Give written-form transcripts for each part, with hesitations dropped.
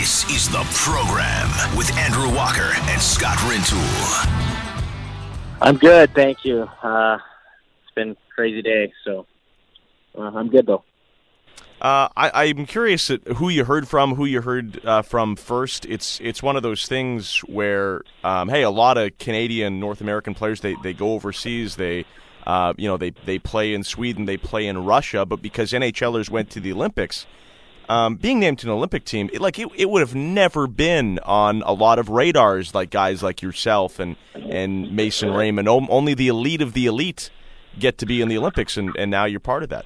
This is The Program with Andrew Walker and Scott Rintoul. I'm good, thank you. It's been a crazy day, so I'm good, though. I'm curious at who you heard from first. It's one of those things where, hey, a lot of Canadian, North American players, they go overseas, they play in Sweden, they play in Russia, but because NHLers went to the Olympics, being named to an Olympic team, it would have never been on a lot of radars, like guys like yourself and Mason Raymond. Only the elite of the elite get to be in the Olympics, and now you're part of that.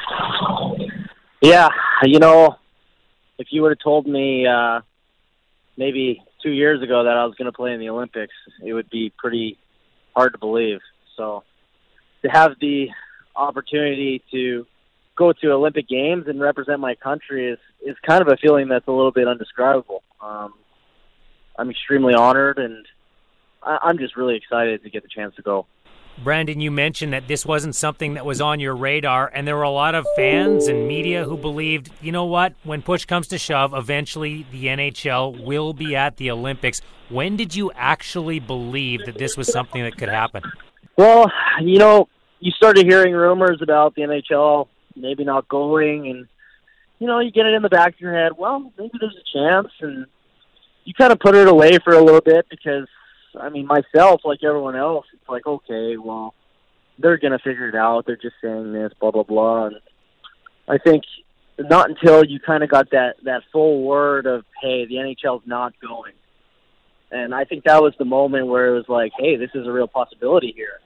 Yeah, if you would have told me maybe 2 years ago that I was going to play in the Olympics, it would be pretty hard to believe. So to have the opportunity to go to Olympic Games and represent my country is kind of a feeling that's a little bit undescribable. I'm extremely honored, and I'm just really excited to get the chance to go. Brandon, you mentioned that this wasn't something that was on your radar, and there were a lot of fans and media who believed, you know what, when push comes to shove, eventually the NHL will be at the Olympics. When did you actually believe that this was something that could happen? Well, you started hearing rumors about the NHL maybe not going, and, you get it in the back of your head, well, maybe there's a chance, and you kind of put it away for a little bit because, myself, like everyone else, it's like, okay, well, they're going to figure it out. They're just saying this, blah, blah, blah. And I think not until you kind of got that full word of, hey, the NHL's not going. And I think that was the moment where it was like, hey, this is a real possibility here.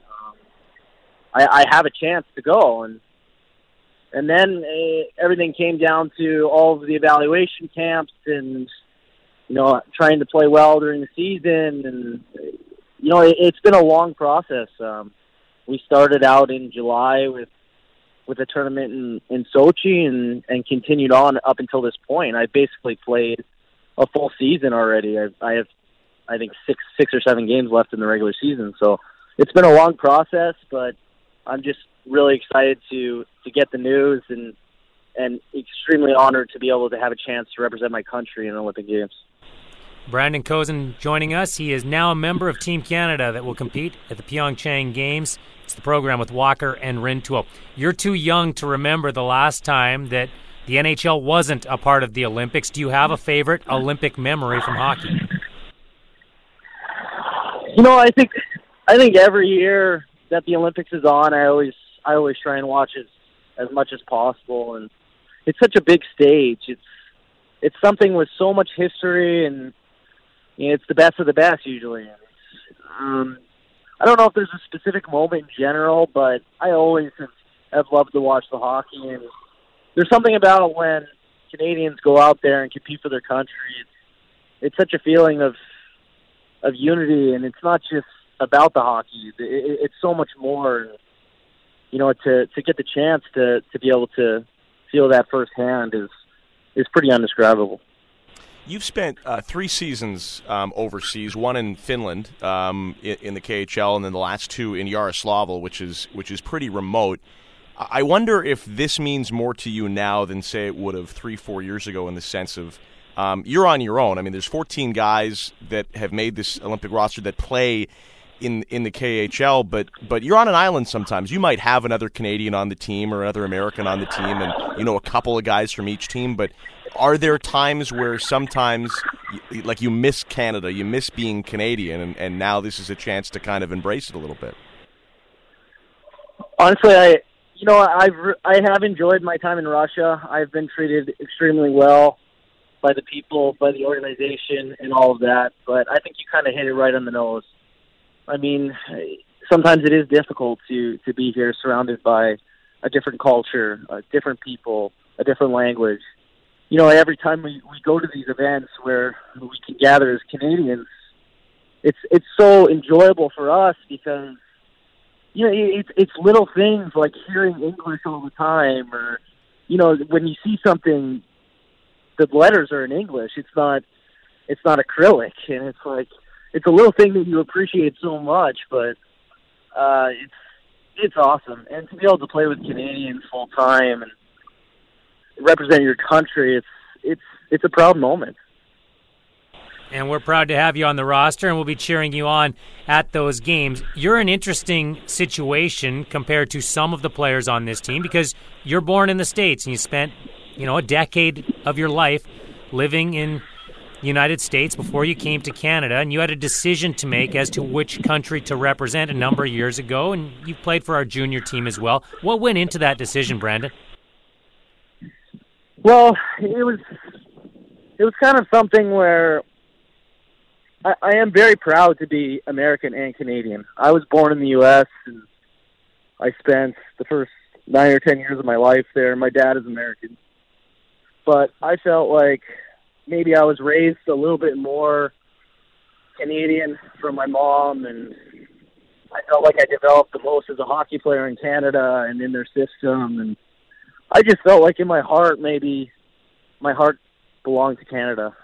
I have a chance to go. And then everything came down to all of the evaluation camps and, trying to play well during the season. And, it's been a long process. We started out in July with a tournament in Sochi and continued on up until this point. I basically played a full season already. I have, I think, six or seven games left in the regular season. So it's been a long process, but I'm just really excited to get the news and extremely honored to be able to have a chance to represent my country in the Olympic Games. Brandon Kozun joining us. He is now a member of Team Canada that will compete at the Pyeongchang Games. It's the program with Walker and Rintoul. You're too young to remember the last time that the NHL wasn't a part of the Olympics. Do you have a favorite Olympic memory from hockey? I think every year that the Olympics is on, I always try and watch as much as possible. And it's such a big stage. It's something with so much history, and it's the best of the best usually. I don't know if there's a specific moment in general, but I always have loved to watch the hockey. And there's something about when Canadians go out there and compete for their country. It's such a feeling of unity, and it's not just about the hockey. It's so much more. To get the chance to be able to feel that firsthand is pretty indescribable. You've spent 3 seasons overseas, one in Finland in the KHL, and then the last 2 in Yaroslavl, which is pretty remote. I wonder if this means more to you now than, say, it would have 3-4 years ago, in the sense of you're on your own. There's 14 guys that have made this Olympic roster that play in the KHL, but you're on an island sometimes. You might have another Canadian on the team or another American on the team, and a couple of guys from each team, but are there times where sometimes you miss Canada, you miss being Canadian, and now this is a chance to kind of embrace it a little bit? Honestly, I have enjoyed my time in Russia. I've been treated extremely well by the people, by the organization, and all of that, but I think you kind of hit it right on the nose. Sometimes it is difficult to be here surrounded by a different culture, different people, a different language. Every time we go to these events where we can gather as Canadians, it's so enjoyable for us because, it's little things like hearing English all the time, or, when you see something, the letters are in English. It's not acrylic, and it's like, it's a little thing that you appreciate so much, but it's awesome. And to be able to play with Canadians full time and represent your country, it's a proud moment. And we're proud to have you on the roster, and we'll be cheering you on at those games. You're an interesting situation compared to some of the players on this team because you're born in the States and you spent, a decade of your life living in the United States before you came to Canada, and you had a decision to make as to which country to represent a number of years ago, and you played for our junior team as well. What went into that decision, Brandon? Well, it was kind of something where I am very proud to be American and Canadian. I was born in the U.S., and I spent the first 9 or 10 years of my life there. My dad is American. But I felt like maybe I was raised a little bit more Canadian from my mom, and I felt like I developed the most as a hockey player in Canada and in their system. And I just felt like in my heart, maybe my heart belonged to Canada.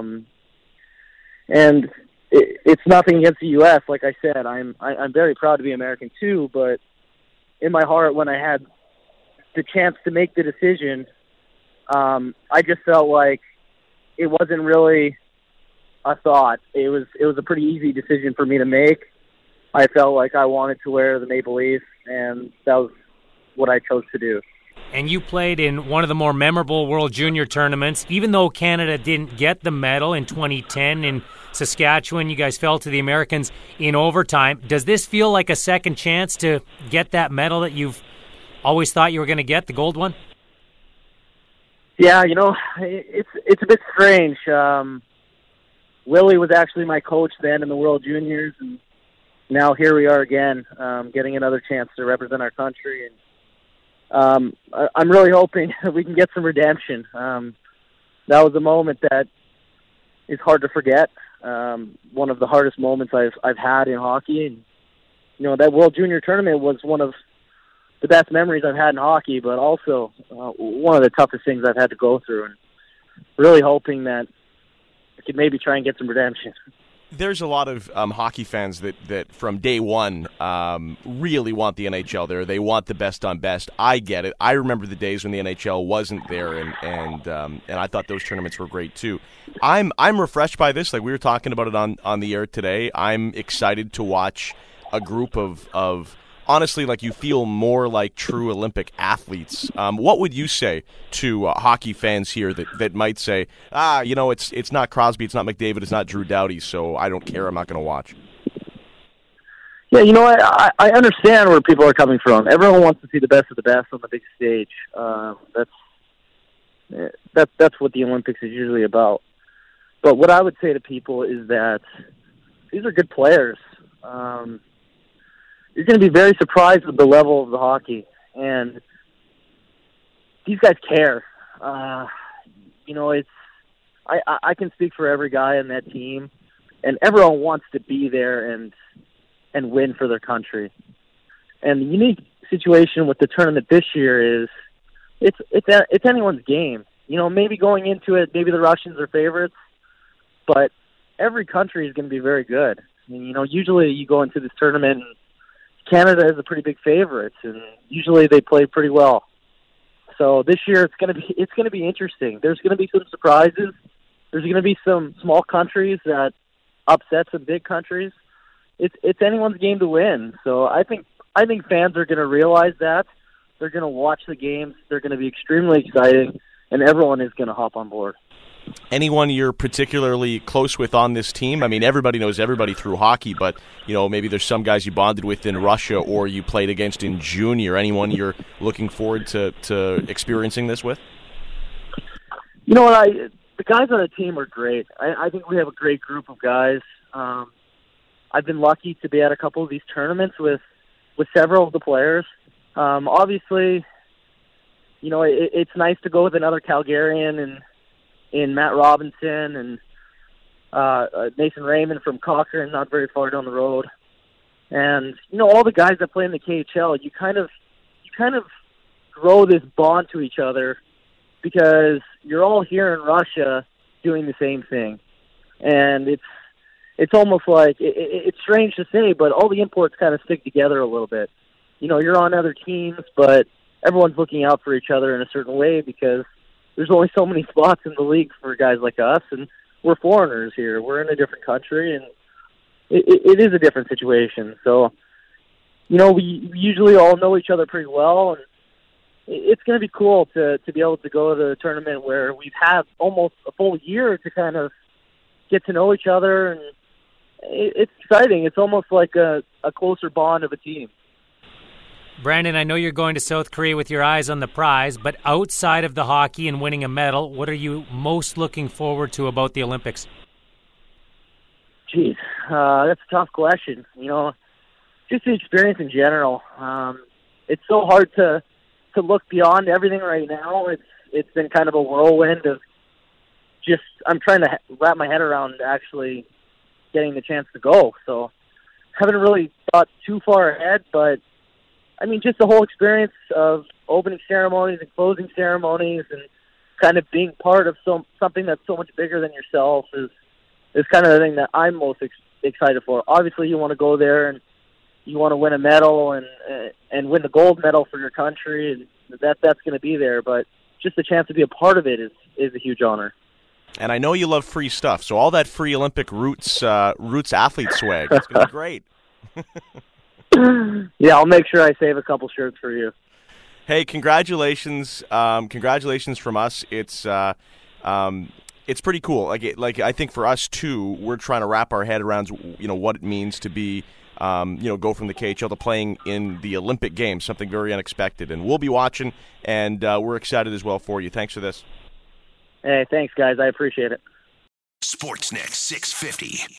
And it's nothing against the U.S. Like I said, I'm very proud to be American too. But in my heart, when I had the chance to make the decision, I just felt like it wasn't really a thought. It was a pretty easy decision for me to make. I felt like I wanted to wear the Maple Leafs, and that was what I chose to do. And you played in one of the more memorable World Junior tournaments. Even though Canada didn't get the medal in 2010 in Saskatchewan, you guys fell to the Americans in overtime. Does this feel like a second chance to get that medal that you've always thought you were going to get, the gold one? Yeah, it's a bit strange. Willie was actually my coach then in the World Juniors, and now here we are again, getting another chance to represent our country. And I'm really hoping we can get some redemption. That was a moment that is hard to forget. One of the hardest moments I've had in hockey, and that World Junior tournament was one of the best memories I've had in hockey, but also one of the toughest things I've had to go through. And really hoping that I could maybe try and get some redemption. There's a lot of hockey fans that from day one really want the NHL there. They want the best on best. I get it. I remember the days when the NHL wasn't there, and I thought those tournaments were great too. I'm refreshed by this. Like we were talking about it on the air today. I'm excited to watch a group of honestly, like you feel more like true Olympic athletes. What would you say to hockey fans here that might say, it's not Crosby, it's not McDavid, it's not Drew Doughty, so I don't care, I'm not going to watch? Yeah, I understand where people are coming from. Everyone wants to see the best of the best on the big stage. That's what the Olympics is usually about. But what I would say to people is that these are good players. You're going to be very surprised with the level of the hockey, and these guys care. I can speak for every guy on that team, and everyone wants to be there and win for their country. And the unique situation with the tournament this year is it's anyone's game. Maybe going into it, maybe the Russians are favorites, but every country is going to be very good. Usually you go into this tournament and Canada is a pretty big favorite, and usually they play pretty well. So this year it's going to be interesting. There's going to be some surprises. There's going to be some small countries that upset some big countries. It's anyone's game to win. So I think fans are going to realize that. They're going to watch the games. They're going to be extremely exciting, and everyone is going to hop on board. Anyone you're particularly close with on this team? I mean, everybody knows everybody through hockey, but, maybe there's some guys you bonded with in Russia or you played against in junior. Anyone you're looking forward to experiencing this with? The guys on the team are great. I think we have a great group of guys. I've been lucky to be at a couple of these tournaments with several of the players. Obviously, it's nice to go with another Calgarian and in Matt Robinson and Nathan Raymond from Cochrane, not very far down the road. And, all the guys that play in the KHL, you kind of grow this bond to each other because you're all here in Russia doing the same thing. And it's almost like, it's strange to say, but all the imports kind of stick together a little bit. You're on other teams, but everyone's looking out for each other in a certain way because there's only so many spots in the league for guys like us, and we're foreigners here. We're in a different country, and it is a different situation. So, we usually all know each other pretty well, and it's going to be cool to be able to go to a tournament where we've had almost a full year to kind of get to know each other, and it's exciting. It's almost like a closer bond of a team. Brandon, I know you're going to South Korea with your eyes on the prize, but outside of the hockey and winning a medal, what are you most looking forward to about the Olympics? Geez, that's a tough question. Just the experience in general. It's so hard to look beyond everything right now. It's been kind of a whirlwind of just, I'm trying to wrap my head around actually getting the chance to go. So haven't really thought too far ahead, but I mean, just the whole experience of opening ceremonies and closing ceremonies and kind of being part of something that's so much bigger than yourself is kind of the thing that I'm most excited for. Obviously, you want to go there and you want to win a medal and win the gold medal for your country, and that's going to be there. But just the chance to be a part of it is a huge honor. And I know you love free stuff, so all that free Olympic Roots athlete swag, it's going to be great. Yeah, I'll make sure I save a couple shirts for you. Hey, congratulations! Congratulations from us. It's pretty cool. Like I think for us too, we're trying to wrap our head around what it means to be go from the KHL to playing in the Olympic Games, something very unexpected. And we'll be watching, and we're excited as well for you. Thanks for this. Hey, thanks, guys. I appreciate it. Sportsnet 650.